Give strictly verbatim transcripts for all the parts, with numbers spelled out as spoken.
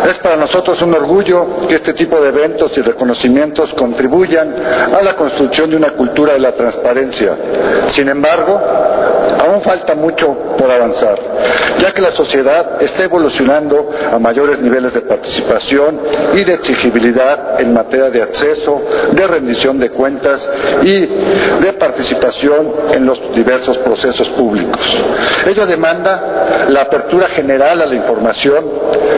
Es para nosotros un orgullo que este tipo de eventos y reconocimientos contribuyan a la construcción de una cultura de la transparencia. Sin embargo, aún falta mucho por avanzar, ya que la sociedad está evolucionando a mayores niveles de participación y de exigibilidad en materia de acceso, de rendición de cuentas y de participación en los diversos procesos públicos. Ello demanda la apertura general a la información,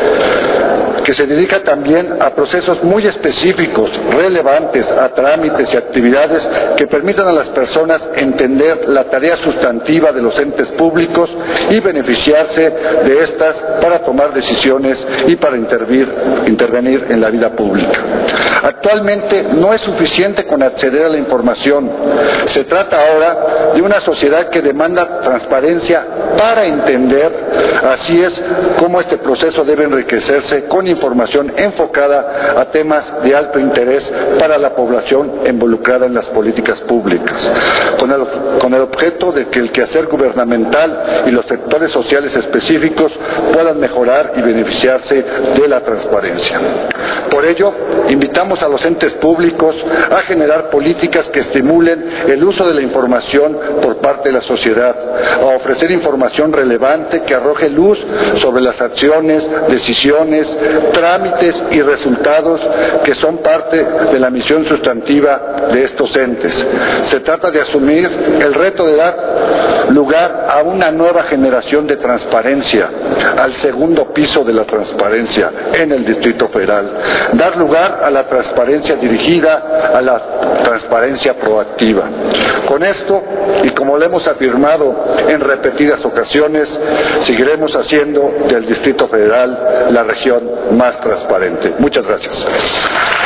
que se dedica también a procesos muy específicos, relevantes, a trámites y actividades que permitan a las personas entender la tarea sustantiva de los entes públicos y beneficiarse de estas para tomar decisiones y para intervenir, intervenir en la vida pública. Actualmente no es suficiente con acceder a la información. Se trata ahora de una sociedad que demanda transparencia para entender, así es como este proceso debe enriquecerse con información enfocada a temas de alto interés para la población involucrada en las políticas públicas, con el, con el objeto de que el quehacer gubernamental y los sectores sociales específicos puedan mejorar y beneficiarse de la transparencia. Por ello, invitamos a los entes públicos a generar políticas que estimulen el uso de la información por parte de la sociedad, a ofrecer información relevante que arroje luz sobre las acciones, decisiones, trámites y resultados que son parte de la misión sustantiva de estos entes. Se trata de asumir el reto de dar lugar a una nueva generación de transparencia, al segundo piso de la transparencia en el Distrito Federal, dar lugar a la transparencia dirigida, a la transparencia proactiva. Con esto, y como lo hemos afirmado en repetidas ocasiones, seguiremos haciendo del Distrito Federal la región más transparente. Muchas gracias.